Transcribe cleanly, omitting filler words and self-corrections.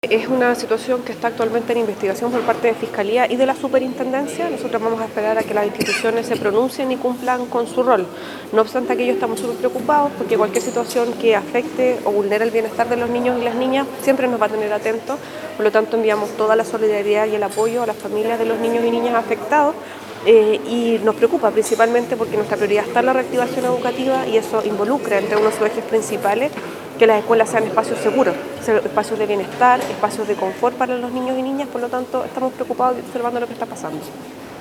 Es una situación que está actualmente en investigación por parte de Fiscalía y de la Superintendencia. Nosotros vamos a esperar a que las instituciones se pronuncien y cumplan con su rol. No obstante aquello, estamos súper preocupados porque cualquier situación que afecte o vulnere el bienestar de los niños y las niñas siempre nos va a tener atentos. Por lo tanto, enviamos toda la solidaridad y el apoyo a las familias de los niños y niñas afectados. Y nos preocupa principalmente porque nuestra prioridad está en la reactivación educativa y eso involucra entre uno de sus ejes principales que las escuelas sean espacios seguros, espacios de bienestar, espacios de confort para los niños y niñas. Por lo tanto, estamos preocupados y observando lo que está pasando.